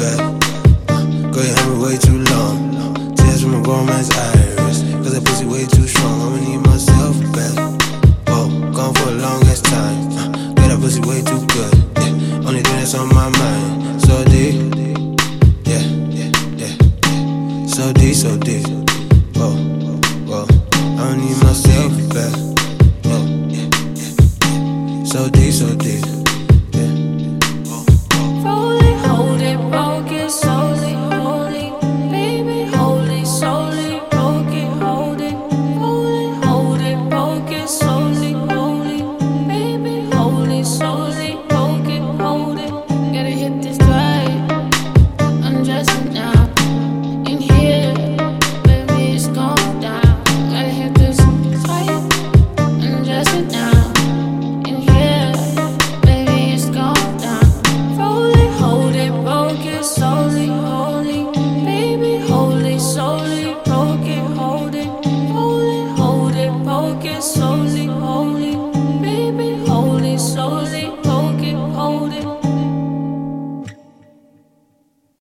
back. Girl, you had me way too long. Tears from a grown man's iris. Cause that pussy way too strong. I'ma need myself back. Oh, gone for a long ass time. Girl, that pussy way too good. Yeah, only thing that's on my mind. So deep. Yeah. So deep, so deep.